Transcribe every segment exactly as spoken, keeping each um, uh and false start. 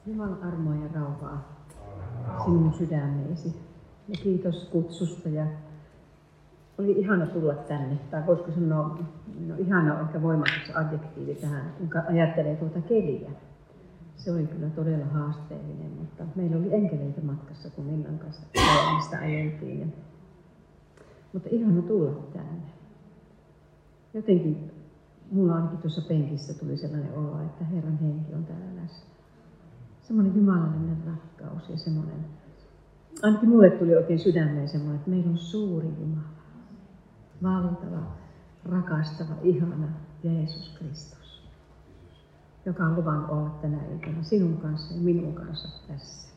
Jumalan armoa ja rauhaa sinun sydämeesi. Ja kiitos kutsusta. Ja oli ihana tulla tänne. Tai voisiko sanoa, no ihana on ehkä voimakas adjektiivi tähän, kun ajattelee tuota keliä. Se oli kyllä todella haasteellinen, mutta meillä oli enkeleitä matkassa, kun Minnan kanssa mistä ajeltiin. Ja... Mutta ihana tulla tänne. Jotenkin mulla ainakin tuossa penkissä tuli sellainen olo, että Herran henki on täällä läsnä. Semmoinen jumalallinen rakkaus ja semmoinen, ainakin mulle tuli oikein sydämeen semmoinen, että meillä on suuri Jumala. Valtava, rakastava, ihana Jeesus Kristus, joka on luvannut olla tänä iltana sinun kanssa ja minun kanssa tässä.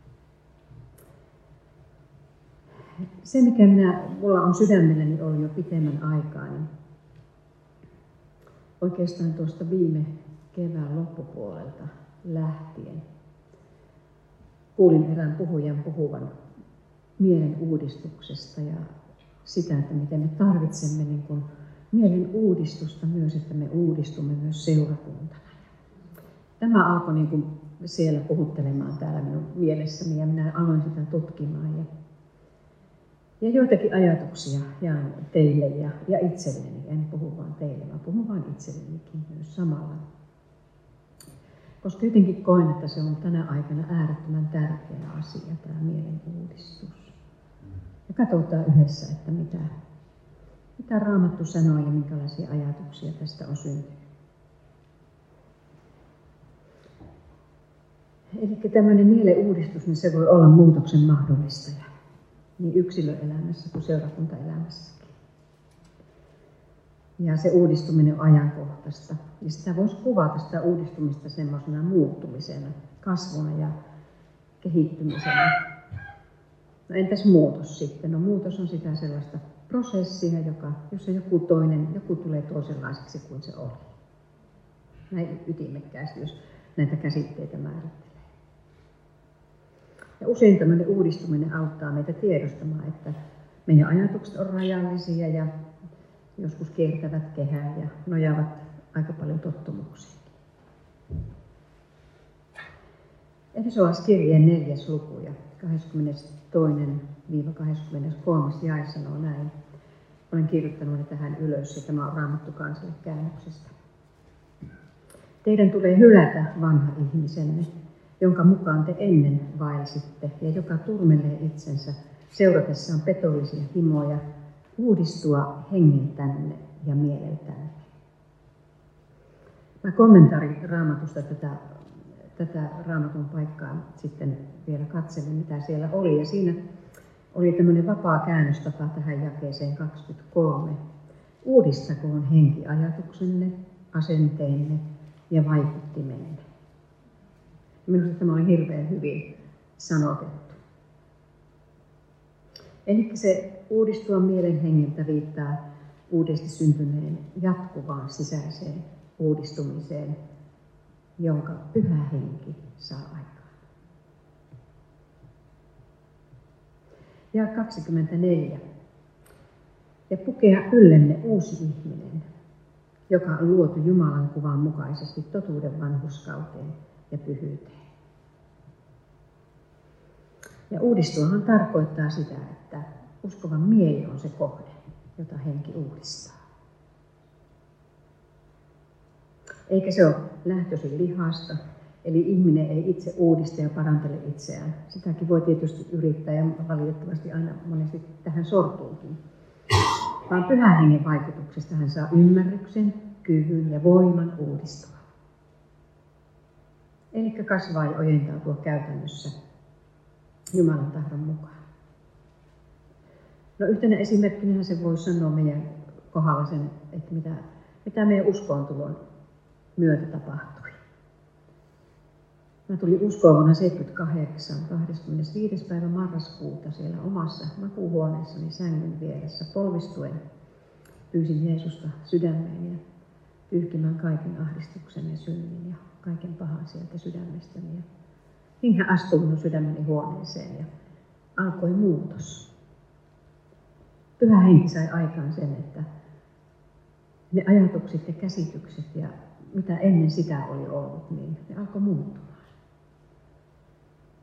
Se, mikä minä, mulla on sydämelläni ollut jo pitemmän aikaa, niin oikeastaan tuosta viime kevään loppupuolelta lähtien kuulin erään puhujan puhuvan mielen uudistuksesta ja sitä, että miten me tarvitsemme niin kuin mielen uudistusta myös, että me uudistumme myös seurakuntana. Tämä alkoi niin kuin siellä puhuttelemaan täällä minun mielessäni ja minä aloin sitä tutkimaan. Ja, ja joitakin ajatuksia jaan teille ja, ja itselleni. En puhu vain teille, vaan puhun vain itsellenikin myös samalla. Koska jotenkin koen, että se on tänä aikana äärettömän tärkeä asia, tämä mielen uudistus. Ja katsotaan yhdessä, että mitä, mitä Raamattu sanoo ja minkälaisia ajatuksia tästä on syntynyt. Eli tämmöinen mielen uudistus, niin se voi olla muutoksen mahdollistaja niin yksilöelämässä kuin seurakuntaelämässäkin. Ja se uudistuminen on ajankohtaista. Ja sitä voisi kuvata sitä uudistumista semmoisena muuttumisena, kasvuna ja kehittymisenä. No entäs muutos sitten? No muutos on sitä sellaista prosessia, joka, jossa joku toinen, joku tulee toisenlaiseksi kuin se oli. Näin ytimekkäästi, jos näitä käsitteitä määrittelee. Ja usein tämmöinen uudistuminen auttaa meitä tiedostamaan, että meidän ajatukset on rajallisia ja joskus kiertävät kehää ja nojaavat aika paljon tottumuksiin. Efesolaiskirjeen neljäs luku ja kaksikymmentätoinen kaksikymmentäkolmas jae sanoo näin. Olen kirjoittanut ne tähän ylös ja tämä on Raamattu kansalle käännöksestä. Teidän tulee hylätä vanha ihmisenne, jonka mukaan te ennen vaelsitte ja joka turmelee itsensä seuratessaan petollisia himoja, uudistua hengiltänne ja mieleltänne. Mä kommentaarin Raamatusta tätä, tätä Raamatun paikkaa sitten vielä katselin, mitä siellä oli. Ja siinä oli tämmöinen vapaa käännöstapa tähän jakeeseen kaksikymmentäkolme. Uudistakoon henki ajatuksenne, asenteenne ja vaikuttimenne. Minusta tämä oli hirveän hyvin sanotettu. Eli se uudistua mielen hengiltä viittaa uudesti syntyneen jatkuvaan sisäiseen uudistumiseen, jonka Pyhä Henki saa aikaan. Ja kaksikymmentäneljä. Ja pukea yllenne uusi ihminen, joka on luotu Jumalan kuvan mukaisesti totuuden vanhurskauteen ja pyhyyteen. Ja uudistuahan tarkoittaa sitä, että uskovan mieli on se kohde, jota henki uudistaa. Eikä se ole lähtöisin lihasta, eli ihminen ei itse uudista ja parantele itseään. Sitäkin voi tietysti yrittää ja valitettavasti aina monesti tähän sortuukin. Vaan Pyhän Hengen vaikutuksesta hän saa ymmärryksen, kyvyn ja voiman uudistua. Eli kasvaa ja ojentautua käytännössä Jumalan tahdon mukaan. No yhtenä esimerkkinä se voi sanoa meidän kohdalla sen, että mitä, mitä meidän uskoontulon myötä tapahtui. Mä tulin uskoon vuonna seitsemänkymmentäkahdeksan, kahdeskymmenesviides päivä marraskuuta siellä omassa makuuhuoneessani sängyn vieressä polvistuen. Pyysin Jeesusta sydämeen ja pyyhkimään kaiken ahdistuksen ja synnin ja kaiken pahan sieltä sydämestäni. Ja niin hän astui minun sydämeni huoneeseen ja alkoi muutos. Pyhä Henki sai aikaan sen, että ne ajatukset ja käsitykset ja mitä ennen sitä oli ollut, niin ne alkoi muuttumaan.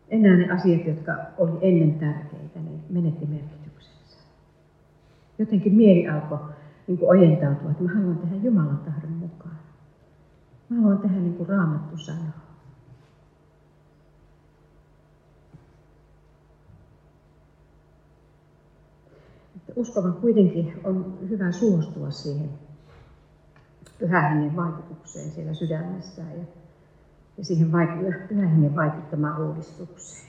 enää ne asiat, jotka oli ennen tärkeitä, niin menetti merkityksensä. Jotenkin mieli alkoi niin kuin ojentautua, että mä haluan tehdä Jumalan tahdon mukaan. Mä haluan tehdä niin kuin Raamattu sanoo. Että uskovan kuitenkin on hyvä suostua siihen Pyhän Hengen vaikutukseen siellä sydämessään ja, ja siihen vaik- Pyhän Hengen vaikuttamaan uudistukseen.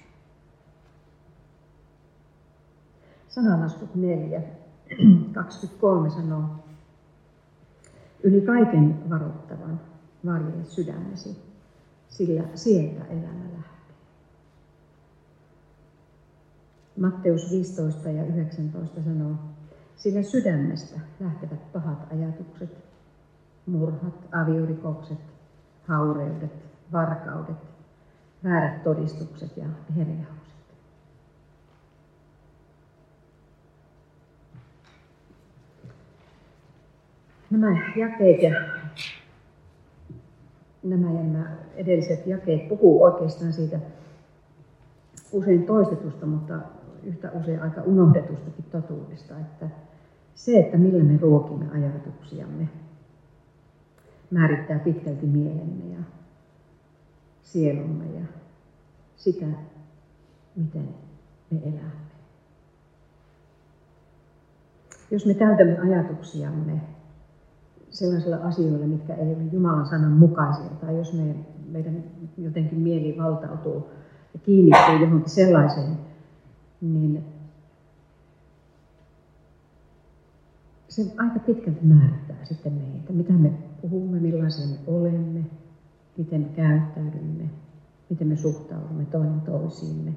Sananlaskut neljä, kaksikymmentäkolme sanoo, yli kaiken varoittavan varjele sydämesi, sillä sieltä elämä lähtee. Matteus viisitoista ja yhdeksäntoista sanoo, sillä sydämestä lähtevät pahat ajatukset, murhat, aviorikokset, haureudet, varkaudet, väärät todistukset ja herjaukset. Nämä jakeet ja nämä, ja nämä edelliset jakeet puhuu oikeastaan siitä usein toistetusta, mutta yhtä usein aika unohdetustakin totuudesta, että se, että millä me ruokimme ajatuksiamme, määrittää pitkälti mielemme ja sielumme ja sitä, miten me elämme. Jos me täytämme ajatuksiamme sellaisilla asioilla, mitkä ei ole Jumalan sanan mukaisia, tai jos me, meidän jotenkin mieli valtautuu ja kiinnittyy johonkin sellaiseen, niin se aika pitkälti määrittää sitten meitä, mitä me puhumme, millaisia me olemme, miten me käyttäydymme, miten me suhtaudumme toinen toisiimme.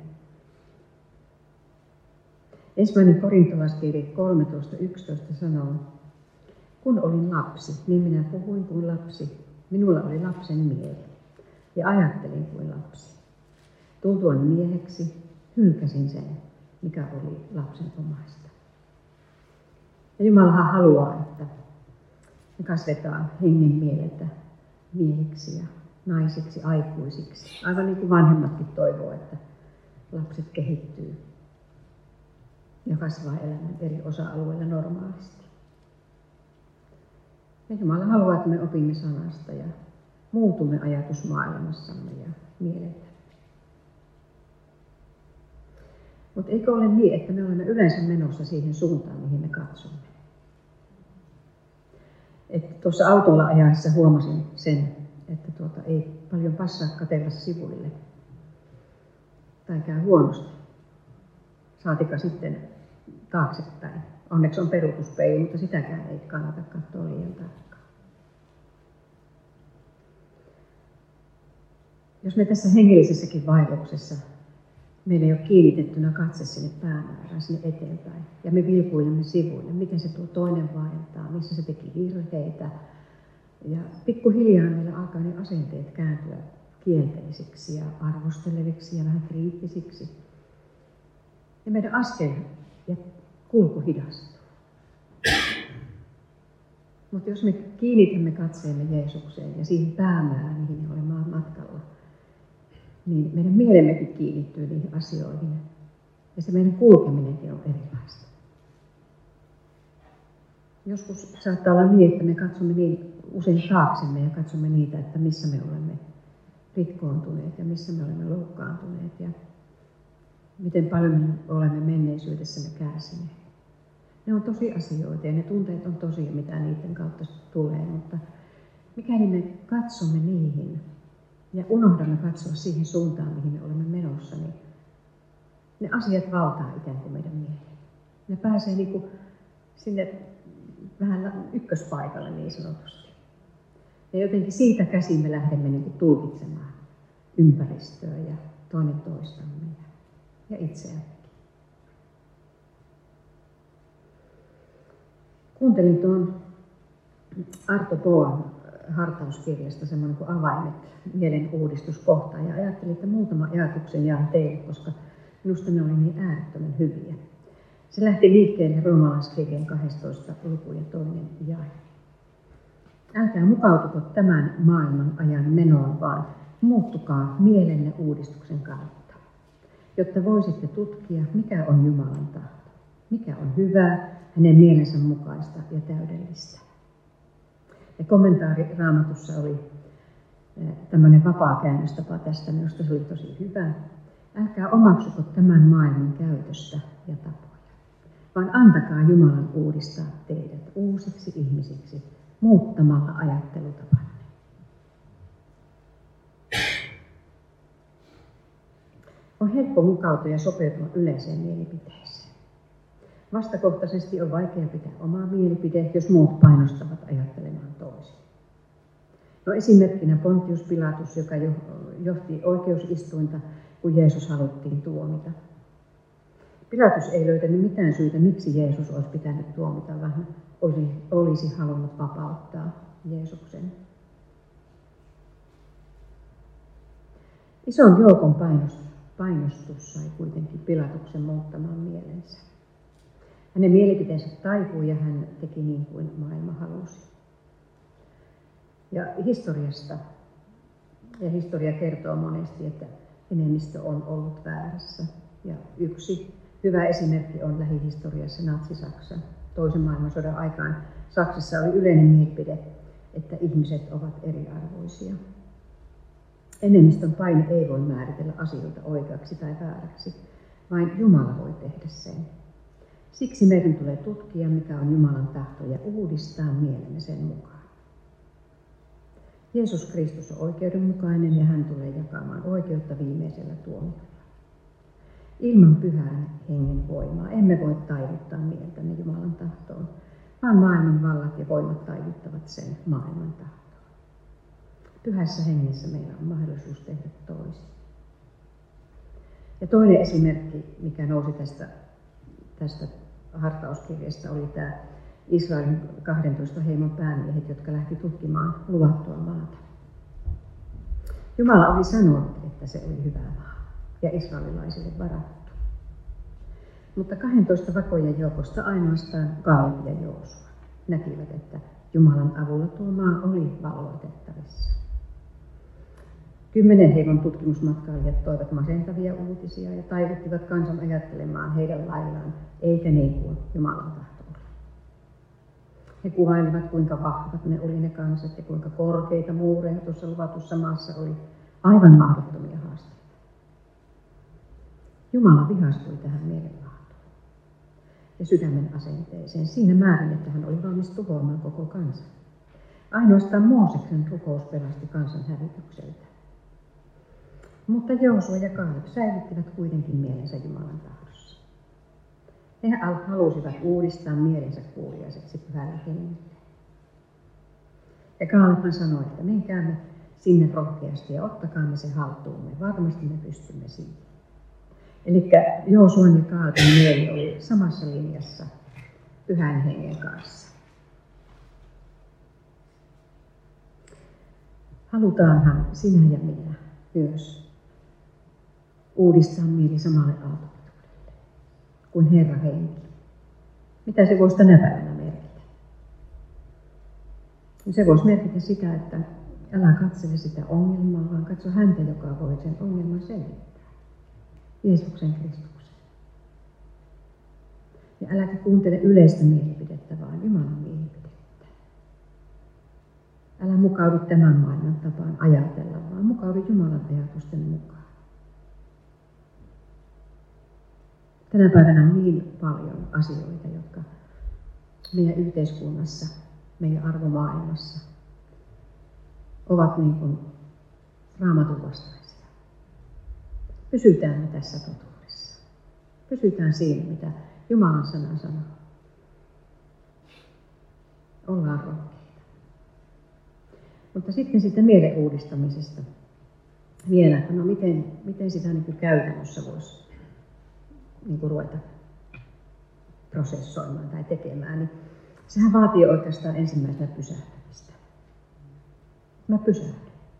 Ensimmäinen korintolaiskirje kolmetoista yksitoista sanoo, kun olin lapsi, niin minä puhuin kuin lapsi. Minulla oli lapsen mieli ja ajattelin kuin lapsi. Tultuani mieheksi hylkäsin sen, mikä oli lapsen omaista. Ja Jumalahan haluaa, että me kasvetaan hengen mieleltä miehiksi ja naisiksi, aikuisiksi. Aivan niin kuin vanhemmatkin toivoo, että lapset kehittyy ja kasvaa elämän eri osa-alueilla normaalisti. Ja Jumala haluaa, että me opimme sanasta ja muutumme ajatusmaailmassamme ja mieleltä. Mutta eikö ole niin, että me olemme yleensä menossa siihen suuntaan, mihin me katsomme? Että tuossa autolla ajaessa huomasin sen, että tuota ei paljon passaa katsella sivuille. Tai käy huonosti. Saatika sitten taaksepäin. Onneksi on peruutuspeili, mutta sitäkään ei kannata katsoa liian tarkkaan. Jos me tässä hengellisessäkin vaelluksessa meillä ei ole kiinnitettynä katse sinne päämäärään, sinne eteenpäin, ja me vilkuilemme sivuille, miten se tuo toinen vaeltaa, missä se teki virheitä. Ja pikkuhiljaa meillä alkaa ne asenteet kääntyä kielteisiksi ja arvosteleviksi ja vähän kriittisiksi. Ja meidän askel ja kulku hidastuu. Mutta jos me kiinnitämme katseemme Jeesukseen ja siihen päämäärään, mihin me olemme matkalla, niin meidän mielemmekin kiinnittyy niihin asioihin. Ja se meidän kulkeminenkin on erilaista. Joskus saattaa olla niin, että me katsomme niin usein taaksemme ja katsomme niitä, että missä me olemme rikkoontuneet ja missä me olemme loukkaantuneet ja miten paljon me olemme menneisyydessämme kärsineet. Ne on tosi asioita ja ne tunteet on tosia, mitä niiden kautta tulee, mutta mikäli me katsomme niihin ja unohdamme katsoa siihen suuntaan, mihin me olemme menossa, niin ne asiat valtaa ikään kuin meidän mieleen. Ne pääsee niin kuin sinne vähän ykköspaikalle niin sanotusti. Ja jotenkin siitä käsin me lähdemme niin kuin tulkitsemaan ympäristöä ja toinen toistamme ja itseämmekin. Kuuntelin tuon Arto Boan hartauskirjasta semmoinen kuin avaimet mielen uudistuskohtaan ja ajattelin, että muutama ajatuksen jaan teille, koska minusta ne oli niin äärettömän hyviä. Se lähti liikkeelle roomalaiskirjeen kahdestoista luku ja toinen jae. Älkää mukautuko tämän maailman ajan menoon, vaan muuttukaa mielenne uudistuksen kautta. jotta voisitte tutkia, mikä on Jumalan tahto, mikä on hyvää, hänen mielensä mukaista ja täydellistä. Ja kommentaari Raamatussa oli tämmöinen vapaa käännöstapa tästä, minusta se oli tosi hyvä. Älkää omaksuko tämän maailman käytöstä ja tapoja, vaan antakaa Jumalan uudistaa teidät uusiksi ihmisiksi muuttamalla ajattelutapanne. On helppo mukautua ja sopeutua yleiseen mielipiteeseen. Vastakohtaisesti on vaikea pitää omaa mielipide, jos muut painostavat ajattelemaan toisin. No esimerkkinä Pontius Pilatus, joka johti oikeusistuinta, kun Jeesus haluttiin tuomita. Pilatus ei löytänyt mitään syytä, miksi Jeesus olisi pitänyt tuomita, vaan olisi, olisi halunnut vapauttaa Jeesuksen. Ison joukon painostus, painostus sai kuitenkin Pilatuksen muuttamaan mielensä. Hänen mielipiteensä taipui ja hän teki niin kuin maailma halusi. Ja historiasta, ja historia kertoo monesti, että enemmistö on ollut väärässä. Ja yksi hyvä esimerkki on lähihistoriassa Natsi-Saksa. Toisen maailmansodan aikaan Saksassa oli yleinen mielipide, että ihmiset ovat eriarvoisia. Enemmistön paine ei voi määritellä asioita oikeaksi tai vääräksi, vain Jumala voi tehdä sen. Siksi meidän tulee tutkia, mikä on Jumalan tahto ja uudistaa mielemme sen mukaan. Jeesus Kristus on oikeudenmukainen ja hän tulee jakamaan oikeutta viimeisellä tuomiolla. Ilman pyhän hengen voimaa emme voi taivuttaa mieltämme Jumalan tahtoon, vaan maailman vallat ja voimat taivuttavat sen maailman tahtoon. Pyhässä hengessä meillä on mahdollisuus tehdä toisin. Ja toinen esimerkki, mikä nousi tästä, tästä hartauskirjasta, oli tämä Israelin kahdentoista heimon päämiehet, jotka lähti tutkimaan luvattua maata. Jumala oli sanonut, että se oli hyvä maa ja israelilaisille varattu. Mutta kahdentoista vakojen joukosta ainoastaan Kaaleb ja Joosua näkivät, että Jumalan avulla tuo maa oli valloitettavissa. Kymmenen heimon tutkimusmatkailijat toivat masentavia uutisia ja taivuttivat kansan ajattelemaan heidän laillaan, eikä niin kuin Jumalan tahto oli. He kuvailivat, kuinka vahvat ne oli ne kansat ja kuinka korkeita muureja tuossa luvatussa maassa oli, aivan mahdottomia haasteita. Jumala vihastui tähän mielenlaatuun ja sydämen asenteeseen siinä määrin, että hän oli valmis tuhoamaan koko kansan. Ainoastaan Mooseksen rukous pelasti kansan hävitykseltä. Mutta Joosua ja Kaaleb säilyttivät kuitenkin mielensä Jumalan tahdossa. He halusivat uudistaa mielensä kuuliaiseksi pyhälle hengelle. Ja Kaaleb sanoi, että menkäämme sinne rohkeasti ja ottakaamme se haltuumme. Varmasti me pystymme siihen. Eli Joosuan ja Kaalebin mieli oli samassa linjassa pyhän hengen kanssa. Halutaanhan sinä ja minä myös uudistaa mieli samalle aaltopituudelle kuin Herra henki. Mitä se voisi tänä päivänä merkitä? Se voisi merkitä sitä, että älä katsele sitä ongelmaa, vaan katso häntä, joka voi sen ongelman selvittää. Jeesuksen Kristuksen. Ja äläkä kuuntele yleistä mielipidettä, vaan Jumalan mielipidettä. Älä mukaudu tämän maailman tapaan ajatella, vaan mukaudu Jumalan ajatusten mukaan. Tänä päivänä on niin paljon asioita, jotka meidän yhteiskunnassa, meidän arvomaailmassa ovat niin kuin Raamatun vastaisia. Pysytään me tässä totuudessa. Pysytään siinä, mitä Jumalan sana sanoo. Ollaan rohkeita. Mutta sitten sitä mielen uudistamisesta vielä, no miten, miten sitä niin kuin käytännössä voisi niin kuin ruveta prosessoimaan tai tekemään, niin sehän vaatii oikeastaan ensimmäisenä pysähtämistä. Mä pysähdyn.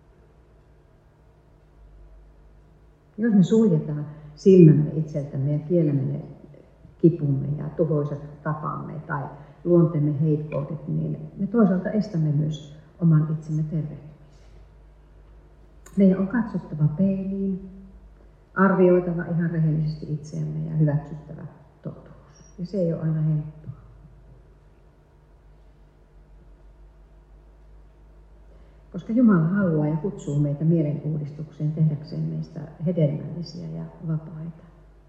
Jos me suljetaan silmämme itseltämme ja kiellämme kipumme ja tuhoisat tapamme tai luonteemme heikkoudet, niin me toisaalta estämme myös oman itsemme tervehtymisen. Meidän on katsottava peiliin arvioitava ihan rehellisesti itseämme ja hyväksyttävä totuus. Ja se ei ole aina helppoa. Koska Jumala haluaa ja kutsuu meitä mielenuudistukseen tehdäkseen meistä hedelmällisiä ja vapaita.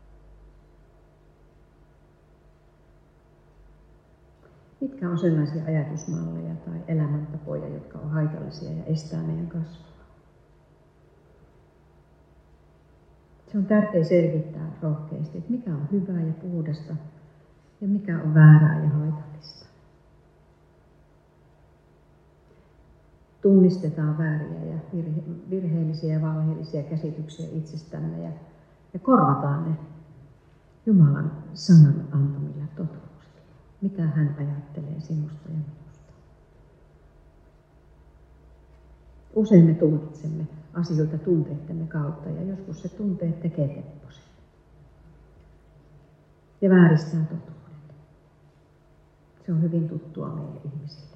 Mitkä on sellaisia ajatusmalleja tai elämäntapoja, jotka on haitallisia ja estää meidän kasvua? Se on tärkeää selvittää rohkeasti, että mikä on hyvää ja puhdasta ja mikä on väärää ja haitallista. Tunnistetaan vääriä ja virhe, virheellisiä ja valheellisia käsityksiä itsestämme ja, ja korvataan ne Jumalan sanan antamilla totuuksilla. Mitä hän ajattelee sinusta ja minusta. Usein me tulkitsemme asioita tunteittemme kautta ja joskus se tunteet tekee tepposen ja vääristää totuuden. Se on hyvin tuttua meille ihmisille.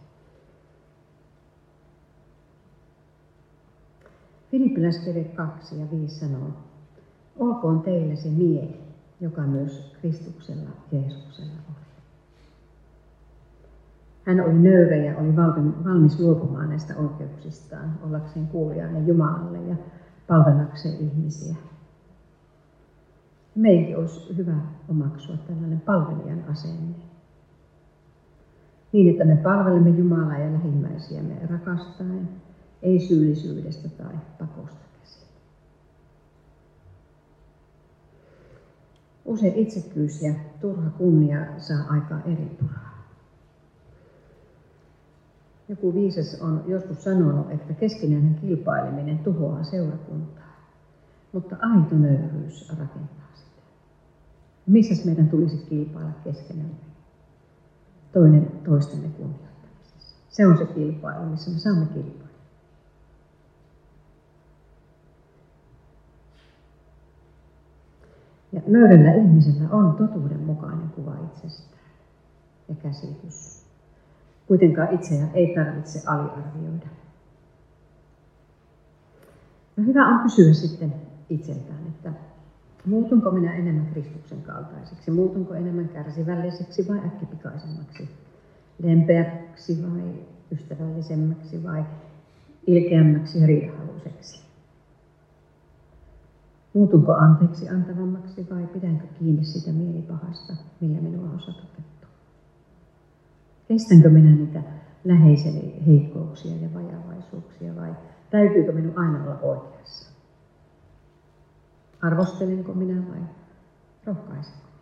Filippiläiskirje kaksi ja viisi sanoo, olkoon teille se mieli, joka myös Kristuksella Jeesuksella oli. Hän oli nöyrä ja oli valmis luopumaan näistä oikeuksistaan, ollakseen kuuliainen Jumalalle ja palvelakseen ihmisiä. Meidänkin olisi hyvä omaksua tällainen palvelijan asenne. Niin, että me palvelemme Jumalaa ja lähimmäisiämme rakastaen, ei syyllisyydestä tai pakosta käsin. Usein itsekkyys ja turha kunnia saa aikaa eri puraa. Joku viisas on joskus sanonut, että keskinäinen kilpaileminen tuhoaa seurakuntaa, mutta aito nöyryys rakentaa sitä. Missäs meidän tulisi kilpailla keskenämme? Toinen toistemme kunnioittamisessa. Se on se kilpailu, missä me saamme kilpailla. Ja nöyrällä ihmisellä on totuudenmukainen kuva itsestään ja käsitys. Kuitenkaan itseään ei tarvitse aliarvioida. No hyvä on kysyä sitten itseltään, että muutunko minä enemmän Kristuksen kaltaiseksi, muutunko enemmän kärsivälliseksi vai äkkipikaisemmaksi, lempeäksi vai ystävällisemmäksi vai ilkeämmäksi ja riidahaluiseksi. Muutunko anteeksi antavammaksi vai pidänkö kiinni siitä mielipahasta, millä minua on satutettu? Kestänkö minä niitä läheiseni heikkouksia ja vajavaisuuksia vai täytyykö minun aina olla oikeassa? Arvostelenko minä vai rohkaisenko minä?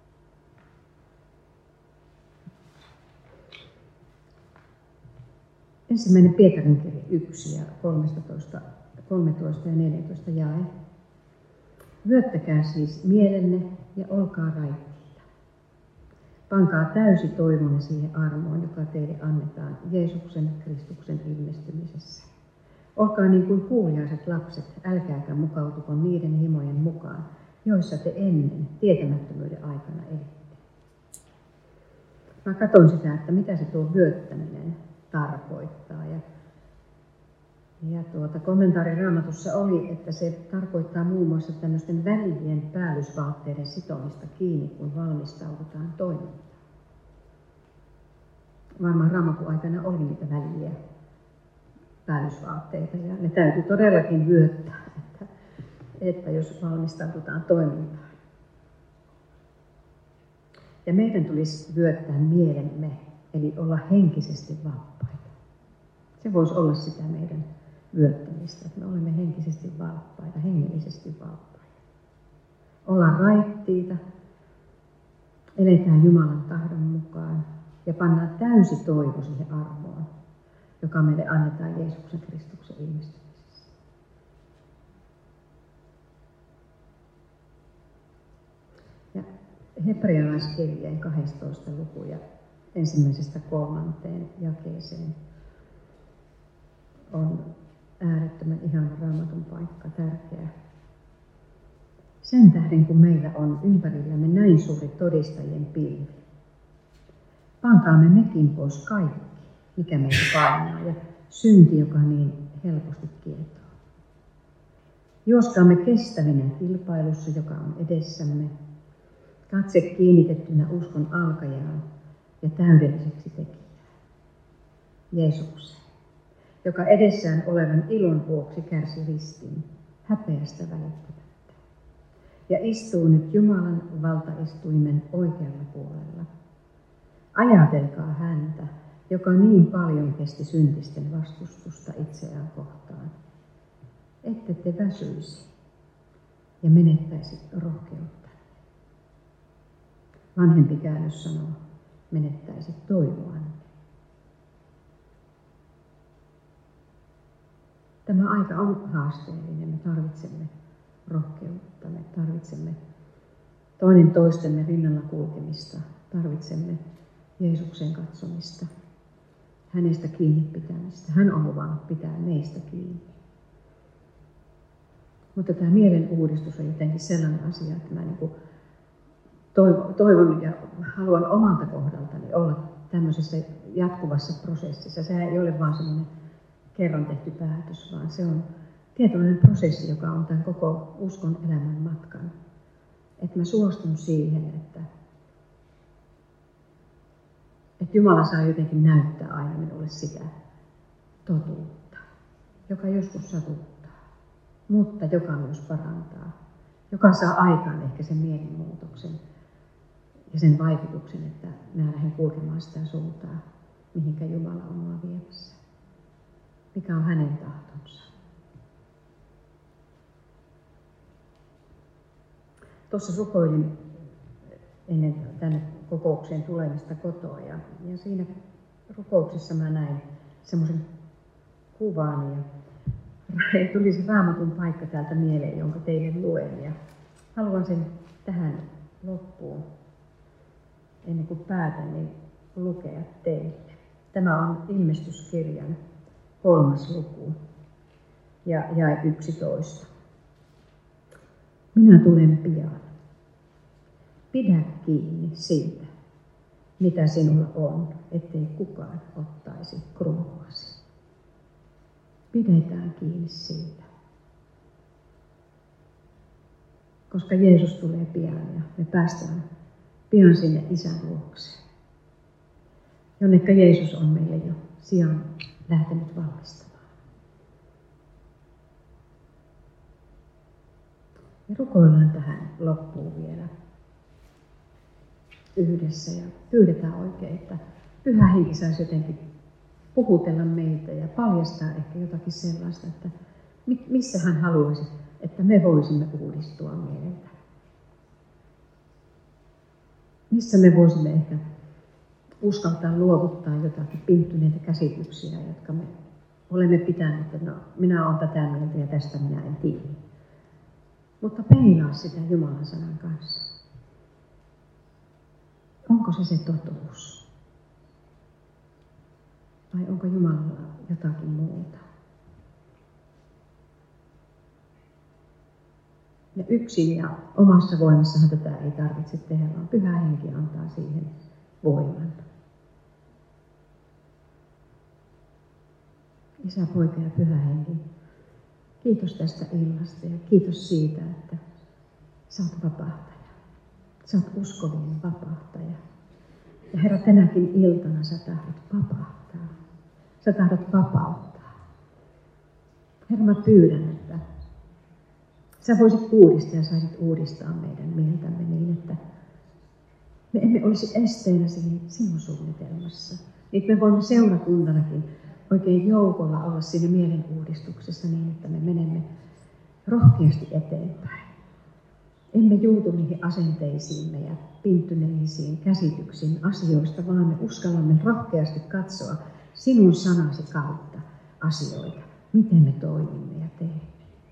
Ensimmäinen Pietarin kirja yksi ja kolmetoista, kolmetoista ja neljätoista jae. Vyöttäkää siis mielenne ja olkaa raittiita. Pankaa täysi toivonne siihen armoon, joka teille annetaan Jeesuksen Kristuksen ilmestymisessä. Olkaa niin kuin kuuliaiset lapset, älkääkä mukautuko niiden himojen mukaan, joissa te ennen tietämättömyyden aikana elitte. Mä katsoin sitä, että mitä se tuo vyöttäminen tarkoittaa. Ja, ja tuota, kommentaari Raamatussa oli, että se tarkoittaa muun muassa tämmöisten välien päällysvaatteiden sitomista kiinni, kun valmistaudutaan toimintaan. Varmaan Raamatun aikana oli niitä väliä päällysvaatteita ja ne täytyy todellakin vyöttää, että, että jos valmistaudutaan toimintaan. Ja meidän tulisi vyöttää mielemme, eli olla henkisesti valppaita. Se voisi olla sitä meidän vyöttämistä, että me olemme henkisesti valppaita, hengellisesti valppaita. Ollaan raittiita, eletään Jumalan tahdon mukaan ja pannaan täysi toivo siihen armoon, joka meille annetaan Jeesuksen Kristuksen ilmestymisessä. Ja hebrealaiskirjeen kahdestoista luku ja ensimmäisestä kolmanteen jakeeseen on äärettömän ihana Raamatun paikka, tärkeä. Sen tähden, kun meillä on ympärillämme näin suuri todistajien pilvi, pankaamme mekin pois kaikki, mikä meitä painaa, ja synti, joka niin helposti kietoo. Juoskaamme kestävinen kilpailussa, joka on edessämme, katse kiinnitettynä uskon alkajaan ja täydelliseksi tekijään, Jeesukseen, joka edessään olevan ilon vuoksi kärsi ristin, häpeästä välittämättä, ja istuu nyt Jumalan valtaistuimen oikealla puolella. Ajatelkaa häntä, joka niin paljon kesti syntisten vastustusta itseään kohtaan, ette te väsyisi ja menettäisi rohkeutta. Vanhempi käännös sanoo, menettäisi toivoanne. Tämä aika on haasteellinen. Me tarvitsemme rohkeutta, me tarvitsemme toinen toistemme rinnalla kulkemista, tarvitsemme Jeesuksen katsomista, hänestä kiinni pitämistä. Hän on luvannut pitää meistä kiinni. Mutta tämä mielen uudistus on jotenkin sellainen asia, että mä niin toivon ja haluan omalta kohdaltani olla tämmöisessä jatkuvassa prosessissa. Se ei ole vaan semmoinen kerran tehty päätös, vaan se on tietynlainen prosessi, joka on tämän koko uskon elämän matkan. Että mä suostun siihen, että, että Jumala saa jotenkin näyttää aina minulle sitä totuutta, joka joskus satuttaa, mutta joka myös parantaa, joka saa aikaan ehkä sen mielenmuutoksen ja sen vaikutuksen, että mä lähden kulkemaan sitä suuntaa, mihinkä Jumala on mua viemässä. Mikä on hänen tahtonsa. Tuossa rukoilin ennen tänne kokoukseen tulemista kotoa ja, ja siinä rukouksessa mä näin semmoisen kuvan ja tuli se Raamatun paikka täältä mieleen, jonka teille luen ja haluan sen tähän loppuun ennen kuin päätän, niin lukea teille. Tämä on ilmestyskirjan kolmas luku ja jae yksitoista. Minä tulen pian. Pidä kiinni siitä, mitä sinulla on, ettei kukaan ottaisi kruunuasi. Pidetään kiinni siitä. Koska Jeesus tulee pian ja me päästään pian sinne Isän luokse, jonnekka Jeesus on meille jo sijaan lähtenyt valmistamaan. Ja rukoillaan tähän loppuun vielä yhdessä ja pyydetään oikein, että Pyhä Henki saisi jotenkin puhutella meitä ja paljastaa ehkä jotakin sellaista, että missä hän haluaisi, että me voisimme uudistua mieleltä. Missä me voisimme ehkä uskaltaa luovuttaa jotakin pinttyneitä käsityksiä, jotka me olemme pitäneet, että no, minä olen tätä mieltä ja tästä minä en tiedä. Mutta peilaa sitä Jumalan sanan kanssa. Onko se se totuus? Vai onko Jumalalla jotakin muuta? Ja yksin ja omassa voimassahan tätä ei tarvitse tehdä, vaan Pyhä Henki antaa siihen voiman. Isä, Poika ja Pyhä Henki, kiitos tästä illasta ja kiitos siitä, että sä oot vapahtaja. Sä oot uskovien vapahtaja. Ja Herra, tänäkin iltana sä tahdot vapahtaa. Sä tahdot vapauttaa. Herra, mä pyydän, että sä voisit uudistaa ja saisit uudistaa meidän mieltämme niin, että me emme olisi esteenä siinä sinun suunnitelmassa. Niin me voimme seurakuntanakin oikein joukolla olla siinä mielen uudistuksessa niin, että me menemme rohkeasti eteenpäin. Emme juutu niihin asenteisiimme ja pinttyneisiin käsityksiin asioista, vaan me uskallamme rohkeasti katsoa sinun sanasi kautta asioita, miten me toimimme ja teemme.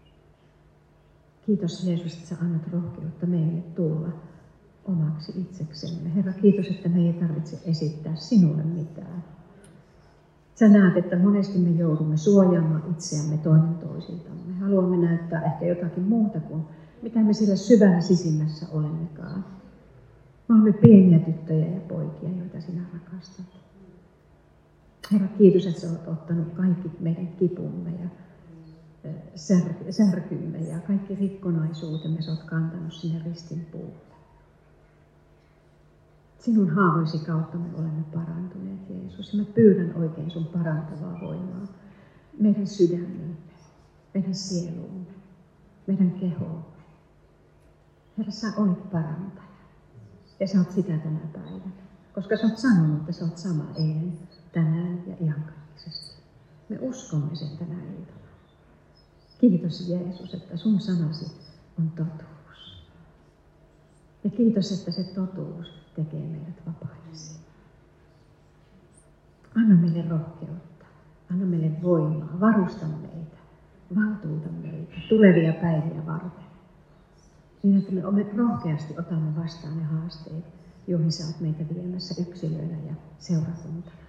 Kiitos Jeesus, että sä annat rohkeutta meille tulla omaksi itseksemme. Herra, kiitos, että me ei tarvitse esittää sinulle mitään. Sä näet, että monesti me joudumme suojaamaan itseämme toinen toisiltamme. Me haluamme näyttää ehkä jotakin muuta kuin mitä me sillä syvällä sisimmässä olemmekaan. Me olemme pieniä tyttöjä ja poikia, joita sinä rakastat. Herra, kiitos, että sä olet ottanut kaikki meidän kipumme ja, sär- särkymme ja kaikki rikkonaisuutemme sä oot kantanut sinne ristin puulle. Sinun haavoisi kautta me olemme parantuneet, Jeesus. Ja mä pyydän oikein sun parantavaa voimaa meidän sydämemme, meidän sieluumme, meidän kehoon. Herra, sä olit parantaja. Ja sä oot sitä tänä päivänä. Koska sä oot sanonut, että sä oot sama eilen, tänään ja iankaikkisesti. Me uskomme sen tänä iltana. Kiitos Jeesus, että sun sanasi on totuus. Ja kiitos, että se totuus tekee meidät vapaiksi. Anna meille rohkeutta, anna meille voimaa, varusta meitä, valtuuta meitä tulevia päiviä varten. Niin, että me rohkeasti otamme vastaan ne haasteet, joihin sä oot meitä viemässä yksilöinä ja seurakuntana.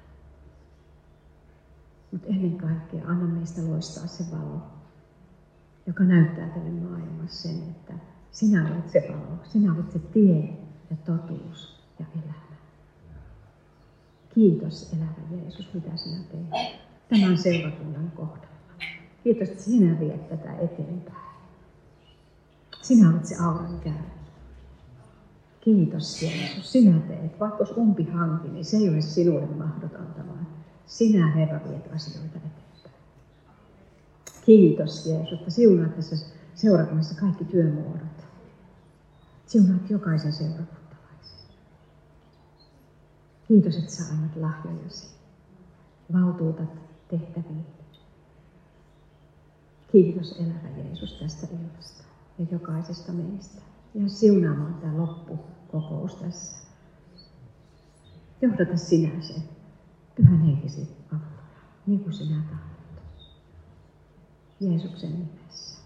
Mutta ennen kaikkea anna meistä loistaa se valo, joka näyttää tälle maailmassa sen, että sinä olet se valo, sinä olet se tie ja totuus ja elämä. Kiitos elävä Jeesus, mitä sinä teet tämän seurakunnan kohdalla. Kiitos, että sinä viet tätä eteenpäin. Sinä olet se auran kärki. Kiitos Jeesus, sinä teet. Vaikka olisi umpi hanki, niin se ei ole sinulle mahdotonta, vaan sinä Herra viet asioita eteenpäin. Kiitos Jeesus, että siunaat tässä seurakunnassa kaikki työmuodot. Siunaat jokaisen seurakuntalaisen. Kiitos, että sä annat lahjojasi. Valtuutat tehtäviin. Kiitos elävä Jeesus tästä illasta ja jokaisesta meistä. Ja siunaamaan tämä loppukokous tässä. Johdata sinä se pyhän henkesi avulla, niin kuin sinä tahdot. Jeesuksen nimessä.